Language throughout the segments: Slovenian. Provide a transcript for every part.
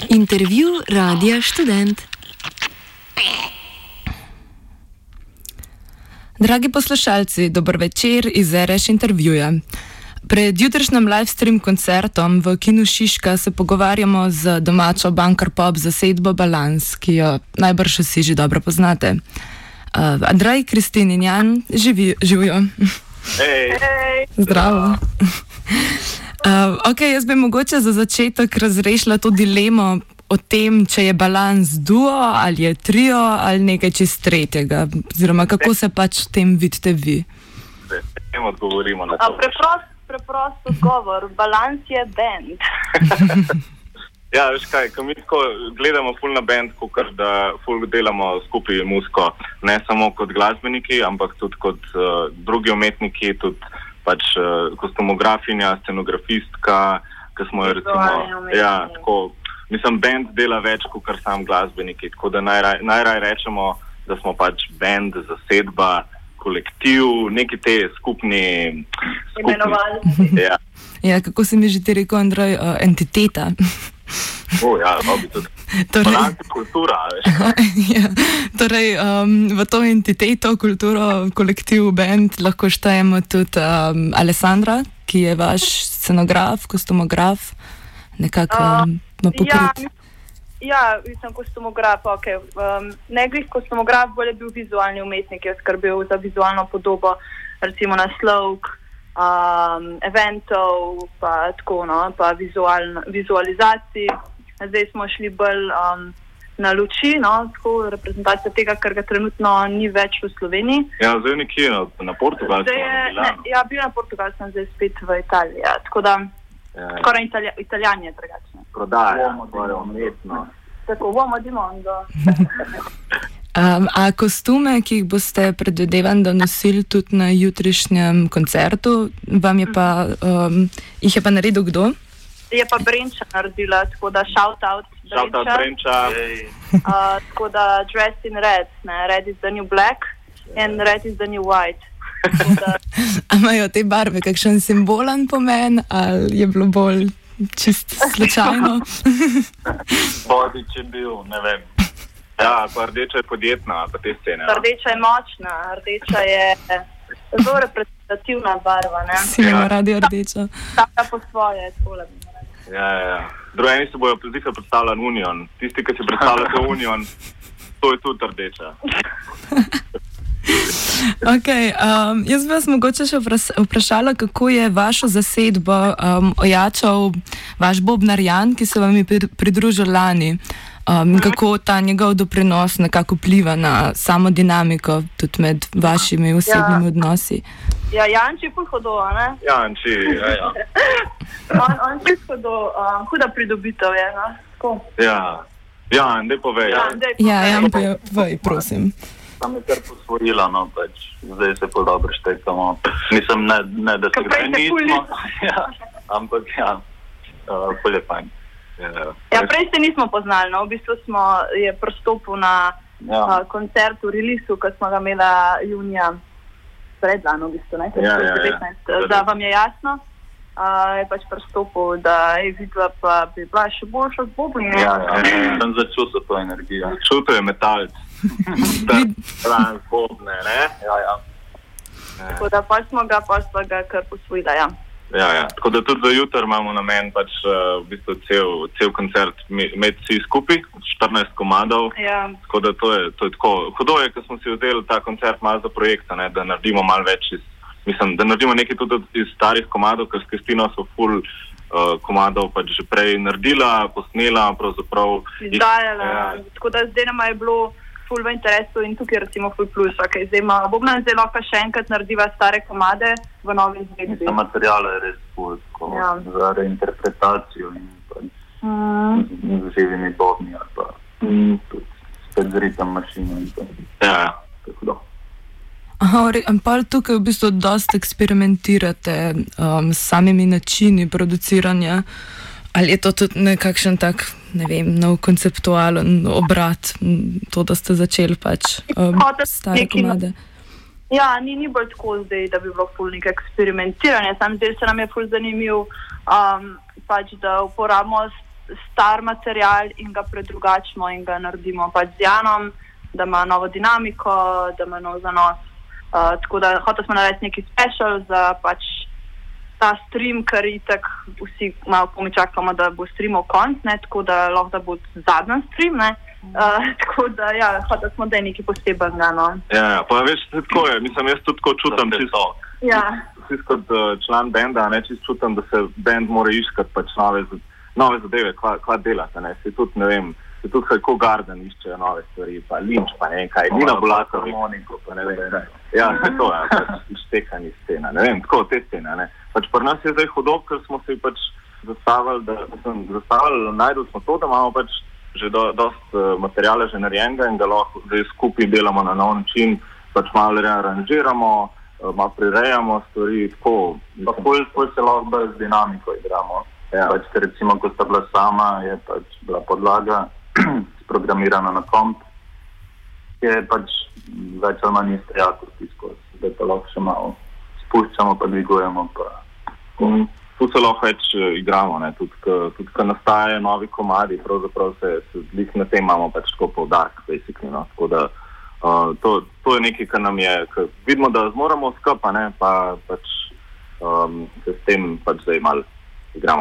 Intervju Radia Študent. Dragi poslušalci, dober večer iz RŠ intervjuja. Pred jutrišnjim livestream koncertom v Kinu Šiška se pogovarjamo z domačo Bunker Pop zasedbo Balans, ki jo najbrž vsi že dobro poznate. Andrej, Kristin in Jan živijo. Hej! Zdravo! Ok, jaz bi mogoče za začetek razrešila to dilemo o tem, če je Balans duo ali je trio ali nekaj čist tretjega, oziroma kako se pač v tem vidite vi. Tem odgovorimo na to. Preprost odgovor, Balans je band. Ja, veš kaj, ko mi tako gledamo ful na band, kakor da ful delamo skupaj muziko, ne samo kot glasbeniki, ampak tudi kot drugi umetniki, tudi pač kostumografinja, scenografistka, ki smo jo recimo, ja, tako, mislim, band dela več kot sam glasbeniki, tako da najraj rečemo, da smo pač band, zasedba, kolektiv, neki te skupni Imenovalci. Ja. Ja, kako si mi že ti rekel, Andrej, entiteta. Ja, bi tudi. Torej, Kultura, veš. ja, torej v to entiteto, kulturo, kolektiv, band lahko štejemo tudi Alessandra, ki je vaš scenograf, kostumograf, nekako ima pokrit. Ja, sem kostumograf, ok. Ne glih kostumograf, bolj je bil vizualni umetnik, je skrbel za vizualno podobo, recimo naslov, eventov, pa tako, no, pa vizualizacij. Zdaj smo šli bolj na luči, no, tako reprezentacija tega, kar ga trenutno ni več v Sloveniji. Ja, zdaj nekje na Portugalskem. Ja, bil na Portugalskem, zdaj spet v Italiji, ja, tako da skoraj Italijan je drugačen. Prodaja, skoraj umetno. Tako, uomo di mondo. A kostume, ki jih boste predvidevan, da nosili tudi na jutrišnjem koncertu, vam je pa, jih je pa naredil kdo? Je pa Brenča naredila, tako da shout out Brenča. Tako da dressed in red, ne, red is the new black and red is the new white. A imajo te barve kakšen simbolen pomen ali je bilo bolj čist slučajno? Bodič je bil, ne vem. Ja, pa rdeča je podjetna, pa te scene. Rdeča je močna, rdeča je zelo reprezentativna barva, ne. Si ima radi rdečo. Taka po svoje, tole bi me reči. Ja. Drugi se bojo zdiha predstavljali Union. Tisti, ki si predstavljate Union, to je tudi rdeča. Ok, jaz bi vas mogoče še vprašala, kako je vašo zasedbo ojačal vaš bobnar Jan, ki se vam je pridružil lani. Kako ta njegov doprinos nekako vpliva na samo dinamiko tudi med vašimi osebnimi odnosi? Ja, Janči je ful hodo, ne? Janči, ja. On čist hodo, huda pridobitev je, no? Tako. Ja, Jan, daj povej. Ja, Jan, povej, prosim. Tam je kar posvojila, no, pač zdaj se pa dobro štekamo. Mislim, ne da se ga nismo, ja, ampak ja, ful je fajn. Ja, prej se nismo poznali, no, v bistvu je pristopil na koncert v releasu, ko smo ga imela junija predlano, v bistvu, ne, 2019, da vam je jasno. Je pač pristopil, da je videla, pa bi bila še boljša z bobni. Ja, sem začutil to energijo. Čutil je metalc. Plan bobne, ne? Ja. Tako da pa smo ga kar posvojila, ja. Ja, tako da tudi za jutr imamo namen pač v bistvu cel koncert imeti vsi skupaj, 14 komadov, tako da to je tako. Hudo je, ko smo si vzeli ta koncert malo za projekt, ne, da naredimo malo več da naredimo nekaj tudi iz starih komadov, ker s Kristino so ful komadov pač že prej naredila, posnela, pravzaprav izdajala, tako da zdaj nama je bilo ful v interesu in tukaj recimo ful plus, okay. Zdaj ima Bobna zdaj lahko še enkrat narediva stare komade v novi izvedbi. Za materijale je res ful, za reinterpretacijo in z živimi bobni ali pa tudi spet z ritem mašino in to. Ja. Tako da. Aha, pa tukaj v bistvu dosti eksperimentirate s samimi načini produciranja. Ali je to tudi nekakšen tak, ne vem, nov konceptualen obrat, to, da ste začeli pač stare komade? Ja, ni bolj tako zdaj, da bi bilo ful nekaj eksperimentiranja. Sam zdaj se nam je ful zanimiv, pač da uporabimo star material in ga predrugačimo in ga naredimo pač z Janom, da ima novo dinamiko, da ima nov zanos. Tako da hotel smo narediti neki special za pač ta stream, ker itak vsi malo pomičakamo, da bo streamal konc, ne, tako da lahko da bo zadnji stream, ne. Tako da, ja, hotel smo, da je nekaj posebenega, no. Ja, pa veš, tako je, mislim, jaz tudi tako čutam čisto. Ja. Čisto kot član benda, ne, čisto čutam, da se bend mora iškati pač nove zadeve, kva delate, ne, se tudi, ne vem, se tudi kako Garden iščejo nove stvari, pa Lynch, pa ne vem kaj, Nina Bulaković, pa ne vem kaj. Ja, to je, pač ištekanje scena, ne vem, tako te scene, ne. Pač pri nas je zdaj hudo, ker smo se pač zastavili, najdel smo to, da imamo pač že dost materijala že narejenega in da lahko zdaj skupaj delamo na nov način, pač malo rearanžiramo, malo prirejamo stvari, tako. Pa bolj se lahko bolj z dinamiko igramo. Ja. Pač, recimo, ko sta bila sama, je pač bila podlaga sprogramirana na komp, je pač več ali manj iste jakosti skozi, zdaj pa lahko še malo spuščamo, pa dvigujemo, pa... Tu se lahko več igramo, ne, tudi ko nastajajo novi komadi, pravzaprav se lih na tem imamo pač tako poudarek, basically, no, tako da to je nekaj, kar nam je, vidimo, da zmoramo skupaj, ne, pa pač se s tem pač zdaj malo igramo.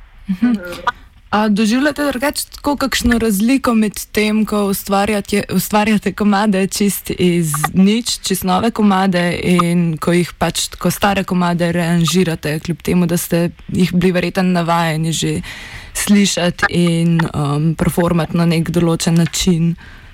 A doživljate drugače tako kakšno razliko med tem, ko ustvarjate komade čist iz nič, čist nove komade in ko jih pač, ko stare komade reanžirate, kljub temu, da ste jih bili verjetno navajeni že slišati in performati na nek določen način?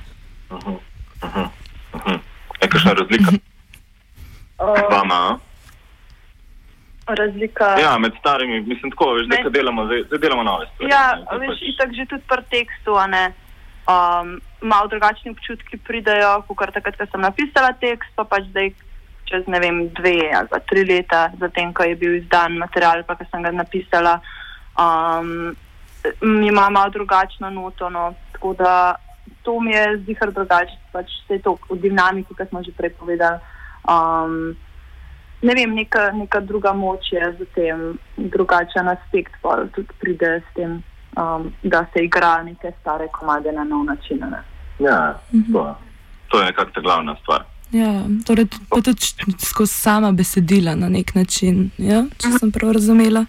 Je kakšna razlika? Vama, razlika... Ja, med starimi, mislim tako, veš, zdaj delamo nove stvari. Ja, veš, itak že tudi pri tekstu, ne, malo drugačni občutki pridejo, kakor takrat, ko sem napisala tekst, pa pač zdaj čez, ne vem, 2 ali pa 3 leta, zatem, ko je bil izdan material, pa ko sem ga napisala, ima malo drugačno noto, no, tako da to mi je zihar drugače, pač vse to v dinamiki, kot smo že prej povedali. Ne vem, neka druga moč je za tem, drugačen aspekt pa tudi pride s tem, da se igra neke stare komade na nov način. Ne? Ja, to je nekako ta glavna stvar. Ja, torej pa tudi skozi sama besedila na nek način, ja, če sem prav razumela.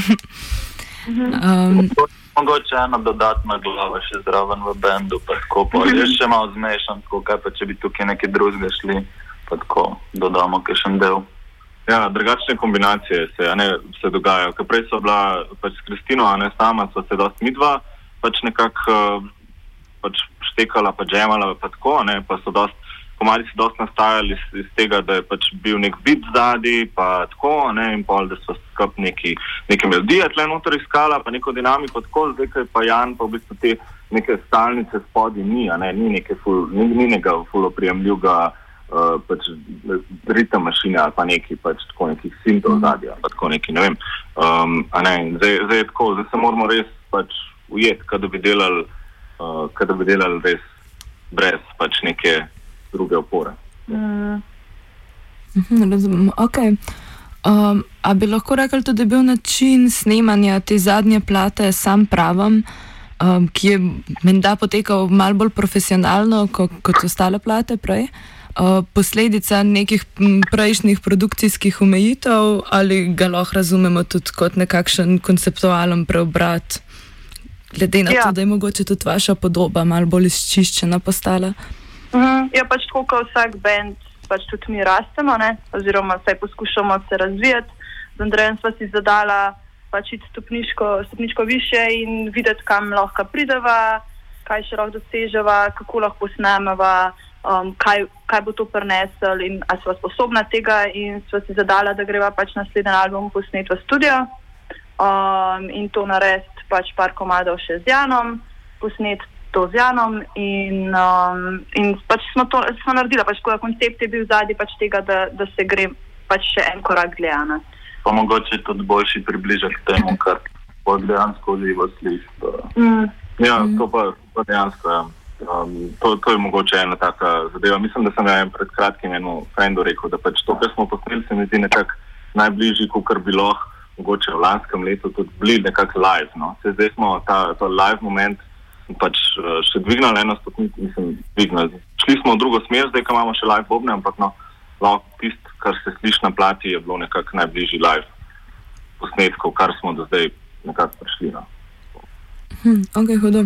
Mogoče ena dodatna glava še zraven v bendu, pa tako pa je še malo zmešan, tako kaj pa če bi tukaj nekaj drugega šli, pa tako dodamo kakšen del. Ja, drugačne kombinacije se dogajajo. Ker prej so bila pač s Kristino, a ne sama, so se dosti midva pač nekako pač štekala, pa džemala, pa tako, ne, pa so komadi so dosti nastajali iz tega, da je pač bil nek beat zadaj, pa tako, ne, in pol, da so skup neke melodije tle noter iskala, pa neko dinamiko tako, zdaj, kaj pa Jan, pa v bistvu te neke stalnice spodaj ni, a ne, ni nekega ful oprijemljivega pač ritem mašine ali pa neki pač tako nekih sintov zadja, pa tako neki, ne vem. Zdaj je tako, zdaj se moramo res pač ujeti, kada bi delali res brez pač neke druge opore. Razumem, okej. A bi lahko rekli tudi, da je bil način snemanja te zadnje plate sam pravam, ki je menda potekal malo bolj profesionalno kot ostale plate prej? Posledica nekih prejšnjih produkcijskih omejitev ali ga lahko razumemo tudi kot nekakšen konceptualen preobrat, glede na to, da je mogoče tudi vaša podoba malo bolj izčiščena postala? Ja, pač tako, kot vsak band, pač tudi mi rastemo, ne, oziroma vsaj poskušamo se razvijati. Z Andrejem sva si zadala pač iti stopničko više in videti, kam lahko prideva, kaj še lahko doseževa, kako lahko posnemeva, kaj bo to prinesel in ali sva sposobna tega, in sva si zadala, da greva pač naslednji album posnet v studio in to narediti pač par komadov še z Janom, posnet to z Janom in pač smo naredila, pač koncept je bil zadnji pač tega, da se gre pač še en korak gledana. Pa mogoče tudi boljši približati k temu, kar dejansko uživo sliši. Ja, to pa dejansko, ja. To je mogoče ena taka zadeva. Mislim, da sem pred kratkim eno frendu rekel, da pač to, kar smo posneli, se mi zdi nekako najbližji, kakor bi lahko mogoče v lanskem letu tudi bili nekako live, no. Zdaj smo ta live moment pač še dvignali eno stopnico, šli smo v drugo smer, zdaj, ko imamo še live bobne, ampak no, tisto, kar se sliši na plati, je bilo nekako najbližji live posnetkov, kar smo do zdaj nekako prišli, no. Ok, hudo.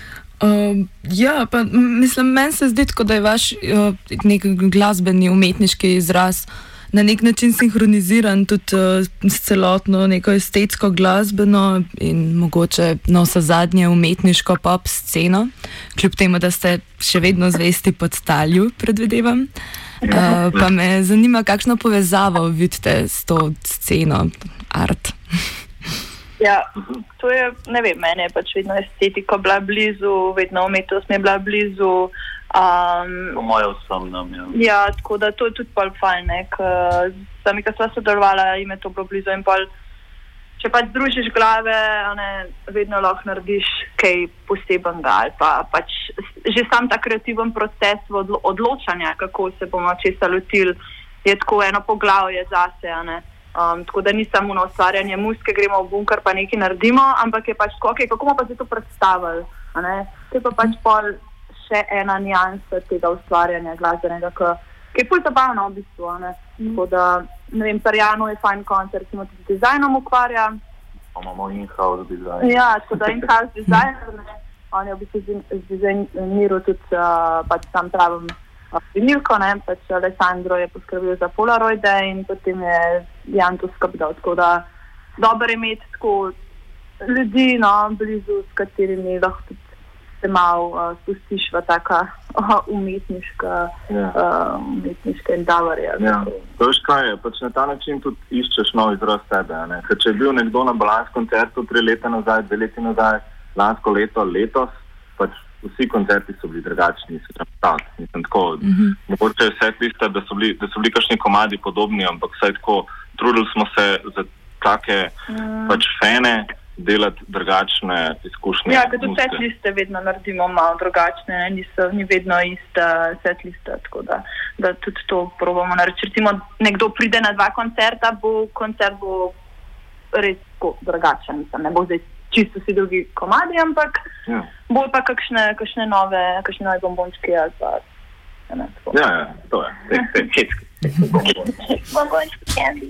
Ja, pa mislim, meni se zdi, da je vaš nek glasbeni, umetniški izraz na nek način sinhroniziran tudi s celotno neko estetsko glasbeno in mogoče na vse zadnje umetniško pop sceno, kljub temu, da ste še vedno zvesti pod Talju, predvidevam. Pa me zanima, kakšno povezavo vidite s to sceno art. Ja, to je, ne vem, mene je pač vedno estetika bila blizu, vedno umetnost mi je bila blizu. Po moje vsem nam, ja. Ja, tako da to je tudi pol fajn, sami, ko sva sodelovala, jim je to bilo blizu in pol, če pač združiš glave, vedno lahko narediš kaj posebenega ali pa pač že sam ta kreativen proces odločanja, kako se bomo česa lotili, je tako eno poglavje zase, tako da ni samo na ustvarjanje muzike, gremo v bunker pa nekaj naredimo, ampak je pač tako, kako bomo pa se to predstavili, to je pa pač pol še ena nijansa tega ustvarjanja glasbenega, ki je ful zabavno v bistvu, tako da, ne vem, Perjano je fajn koncert, ki tudi dizajnom ukvarja. Pa imamo in-house dizajn. Ja, tako da in-house dizajn, on je v bistvu zdizajniral tudi pač sam pravim vinilko, pač Alessandro je poskrbel za Polaroide in potem je Jan to skrbel, tako da dobro je imeti tako ljudi, blizu, s katerimi lahko tudi se malo spustiš v taka umetniška endavarja. Ja, to veš kaj je, pač na ta način tudi iščeš nov izraz sebe, ker če je bil nekdo na Balans koncertu 3 leta nazaj, 2 leti nazaj, lansko leto, letos, pač vsi koncerti so bili drugačni, mislim tako, mogoče je setlista, da so bili kakšni komadi podobni, ampak vsaj tako, trudili smo se za take pač fene, delati drugačne izkušnje. Ja, ker tudi setliste vedno naredimo malo drugačne, ni vedno ista setlista, tako da tudi to probamo narediti. Recimo, nekdo pride na 2 koncerta, koncert bo res drugačen, ne bo zdaj čisto vsi drugi komadi, ampak bo pa kakšne nove bombončki ali pa Ja, to je. Bombončki candy.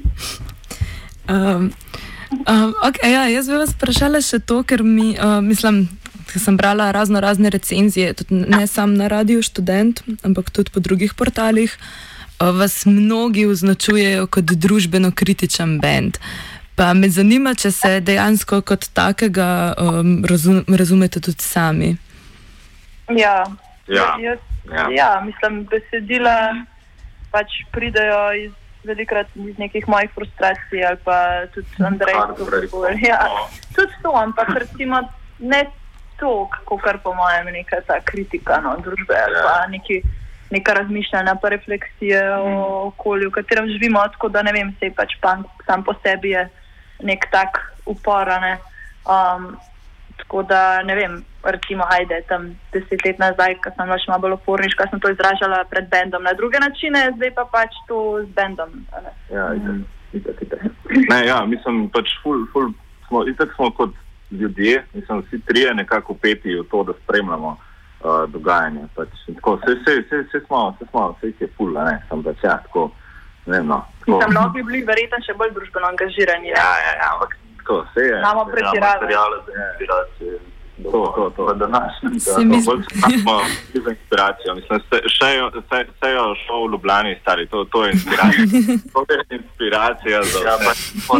Okay, ja, jaz bi vas vprašala še to, ker ker sem brala razne recenzije, tudi ne samo na Radiu Študent, ampak tudi po drugih portalih, vas mnogi označujejo kot družbeno kritičen band. Pa me zanima, če se dejansko kot takega razumete tudi sami. Ja, mislim, besedila pač pridejo velikrat iz nekih mojih frustracij ali pa tudi Andrej. Tudi to, ampak recimo ne to, kar po mojem neka ta kritika družbe ali pa neka razmišljanja pa refleksije o okolju, v katerem živimo, tako da ne vem, se pač punk sam po sebi je nek tak upor, tako da ne vem, recimo hajde tam 10 let nazaj, ko sem še malo bolj oporniška, sem to izražala pred bendom na druge načine, zdaj pa pač to z bendom. Ja, itak. Ne, ja, mislim, pač itak smo kot ljudje, mislim, vsi trije nekako upeti v to, da spremljamo dogajanje. Pač, tako, vse smo, jih je ful, sem pač, ja, tako, ne vem, no. Mislim, mnogi bili verjetno še bolj družbeno angažirani. Ja, ampak tako, vse je. Imamo pretirave. Materiale za inspiracije. To. Da našem. Bolj smo za inspiracijo. Mislim, sejo šov v Ljubljani, stari, to je inspiracija. To je inspiracija za vse. Ja, pač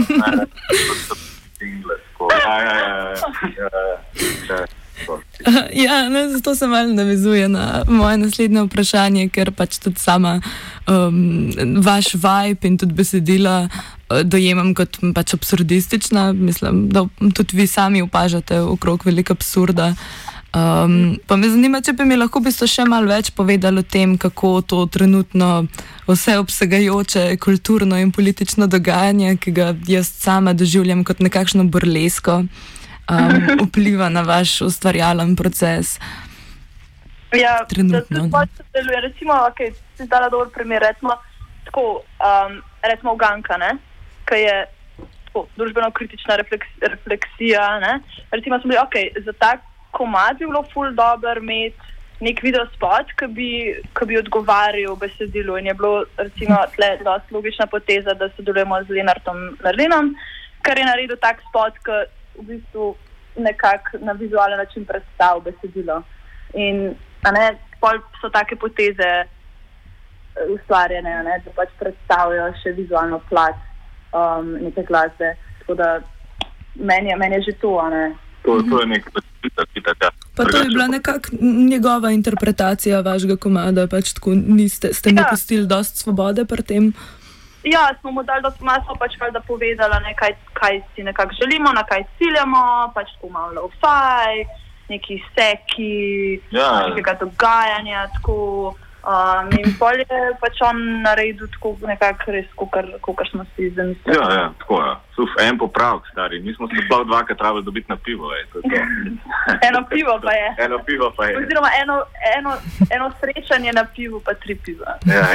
Ja, zato se malo navezuje na moje naslednje vprašanje, ker pač tudi sama vaš vibe in tudi besedila dojemam kot pač absurdistična. Mislim, da tudi vi sami opažate okrog veliko absurda. Pa me zanima, če bi mi lahko še malo več povedali o tem, kako to trenutno vseobsegajoče kulturno in politično dogajanje, ki ga jaz sama doživljam kot nekakšno burlesko, vpliva na vaš ustvarjalen proces. Ja, trenutno. Recimo, si dala dober primer, recimo Uganka, ki je tako družbeno-kritična refleksija. Ne? Recimo smo bili, za tak komad bi bilo ful dober imeti nek videospot, ki bi odgovarjal besedilu in je bilo recimo tle dosti logična poteza, da sodelujemo z Lenartom Merlinom, kar je naredil tak spot, ki v bistvu nekako na vizualen način predstavil besedilo. In pol so take poteze ustvarjene, da pač predstavljajo še vizualno plat neke glasbe. Tako da meni je že to, To je nekaj, Pa to je bila nekako njegova interpretacija vašega komada, pač tako ste mu pustili dosti svobode pri tem? Ja, smo mu dali dosti malo, smo pač da povedala kaj si nekako želimo, na kaj ciljamo, pač tako malo lo-fi, neki seki, nekega dogajanja, tako. In pol je pač on naredil tako nekako res, kakor smo si zamislili. Ja, tako je. En popravek, stari. Mi smo se sploh dvakrat trebali dobiti na pivo, Eno pivo pa je. Eno pivo pa je. Oziroma eno srečanje na pivu, pa 3 piva. Ja.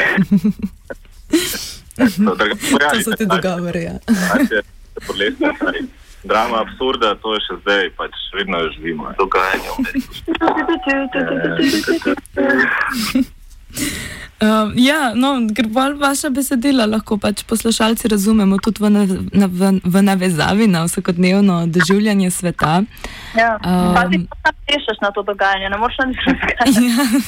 To so ti dogovori, ja. Drama absurda, to je še zdaj, pač vedno jo živimo. Dogajanje ker bolj vaša besedila lahko pač poslušalci razumemo tudi v navezavi na vsakodnevno doživljanje sveta. Ja, pa ti pa pišeš na to dogajanje, ne moreš na nič razkajati.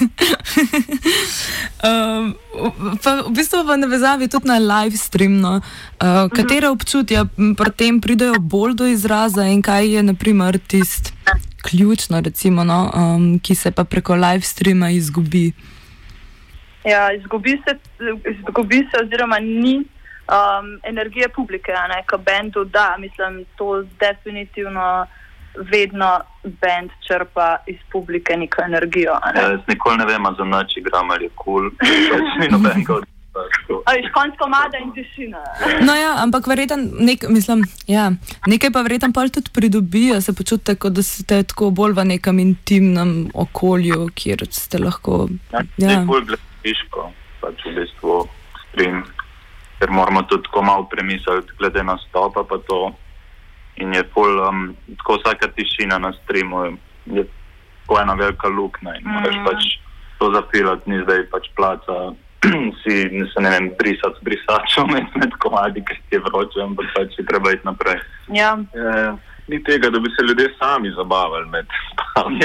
Pa v bistvu v navezavi tudi na live stream, katere občutja pri tem pridejo bolj do izraza in kaj je na primer tisto ključno, recimo, ki se pa preko live streama izgubi? Ja, izgubi se oziroma ni energije publike, ko bendu da. Mislim, to definitivno vedno bend črpa iz publike neko energijo. Jaz nikoli ne vem, za noč igram ali je cool, pač ni nobenega od konc komada in tišina. No ja, ampak verjetno, nekaj pa verjetno pol tudi pridobijo, se počutite, kot da ste tako bolj v nekem intimnem okolju, kjer ste lahko... Bolj gledališko, pač v bistvu stream, ker moramo tudi tako malo premisliti glede nastopa pa to. In je tako vsaka tišina na streamu je tako ena velika luknja in moraš pač to zapilati, ni zdaj pač placa brisati s brisačom med komadi, ker ti je vroče, ampak pač je treba iti naprej. Ja. Ni tega, da bi se ljudje sami zabavali med spavami.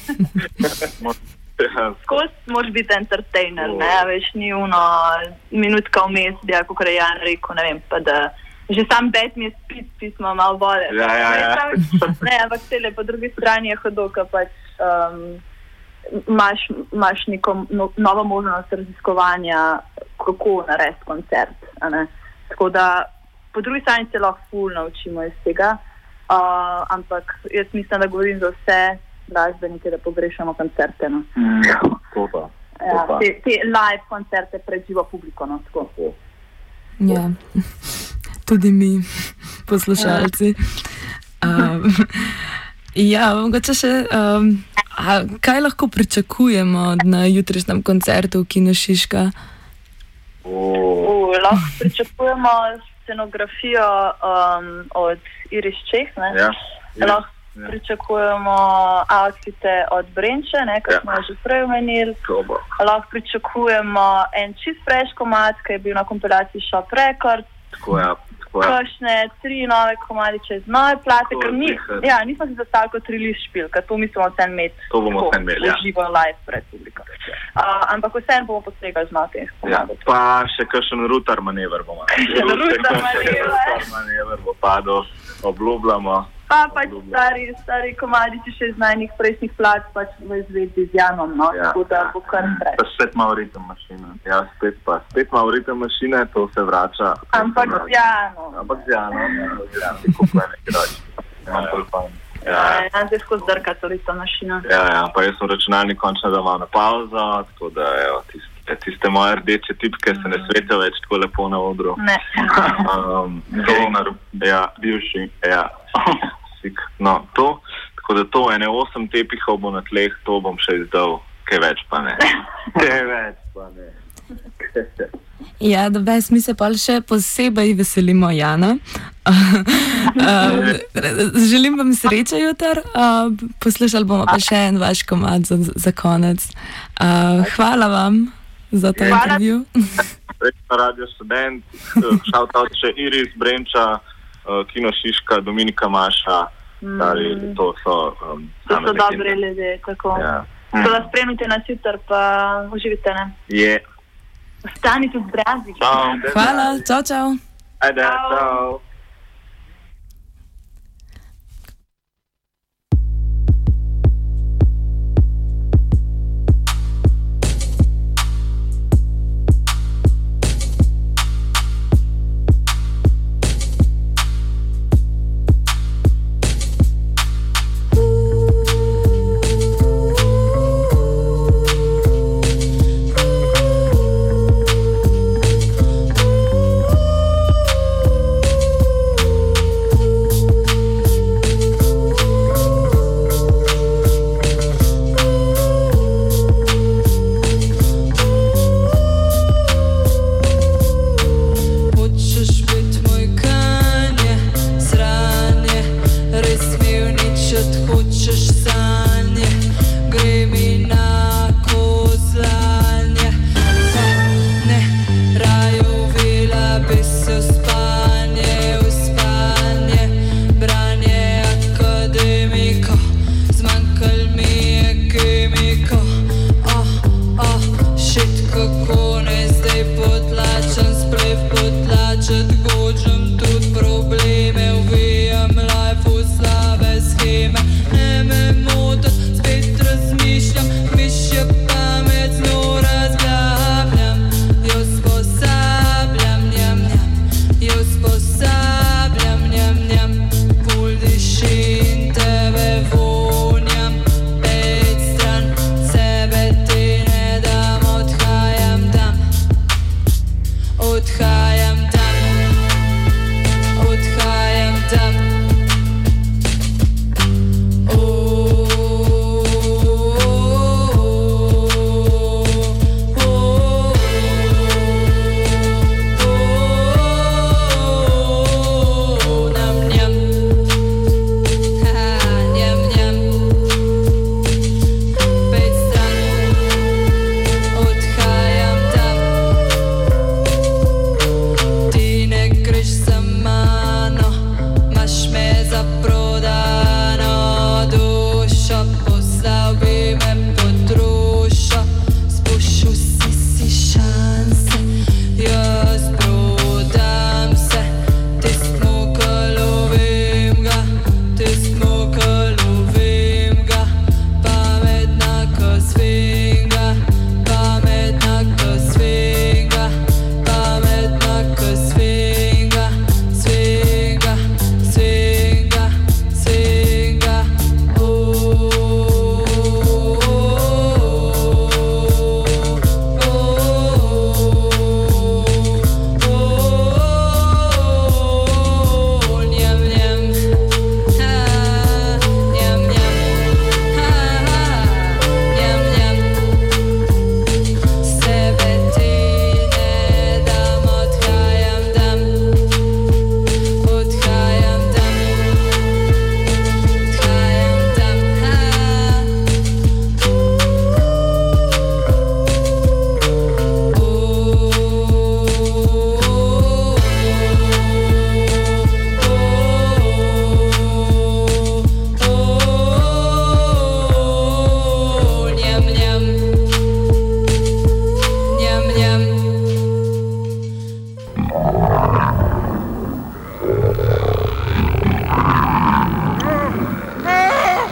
Skozi moraš biti entertainer, veš, ni minutka vmes, kako je Jan rekel, ne vem, pa da že sam bed mi je spit pismo malo vode. Ja. Ne, ampak cele, po drugi strani je hodoka, pač imaš neko novo možnost raziskovanja, kako narediti koncert. Tako da po drugi strani se lahko ful naučimo iz tega, ampak jaz mislim, da govorim za vse glasbenike, da pogrešamo koncerte. Te live koncerte pred živo publiko. Tako. Ja, tudi mi, poslušalci. Mogoče še... kaj lahko pričakujemo na jutrišnjem koncertu v Kinu Šiška? Lahko pričakujemo scenografijo od Iris Čeh, lahko pričakujemo outfite od Brenče, kot smo že prej omenili. Lahko pričakujemo en čist fresh komad, ki je bil na kompilaciji Shop Records. Kakšne 3 nove komadiče z nove plate, ker nismo si zastavili kot release špil, ker to mislimo vsem imeti živo live pred publiko. Ampak vsem bomo postregali z nove komadov. Pa še kakšen rutar manever bomo. Rutar manever bo padel, obljubljamo. Pa pač stari komadiči še z najnih prejšnjih plat, pač v izvedbi z Janom, tako da bo kar prej. Pa spet malo ritem mašine. Ja, spet malo ritem mašine, to se vrača. Ampak z Janom. Tako pa je nekaj. Jan se skozi drka to ritem mašina. Ja, pa jaz sem računalnik končno dal na pauzo, tako da tiste moje rdeče tipke se ne svetijo več tako lepo na odru. Ne. Donar. Ja, bivši. Ja. No, to, tako da to, 8 tepihov bo na tleh, to bom še izdal, kaj več pa ne. Ja, da mi se pa še posebej veselimo, Jana. Želim vam sreče jutri. Poslušali bomo pa še en vaš komad za konec. Hvala vam za ta intervju. Rečna Radio Študent, šaltaut še Iris, Brenča, Kino Šiška, Dominika Maša. To so dobre ljudje, tako. To vas spremite na jutr, pa uživite, ne? Je. Ostanite zdravi. Hvala, čau, čau. Ajde, čau.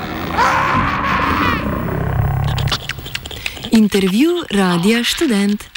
Intervju Radia Študent.